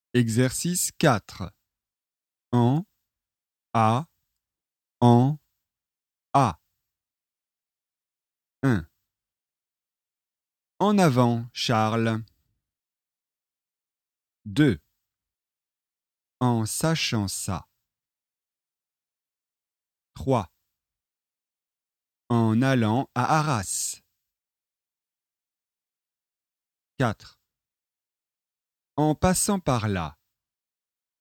Exercice 4. En, à, à. 1. En avant, Charles. 2. En sachant ça. 3. En allant à Arras. 4. En passant par là.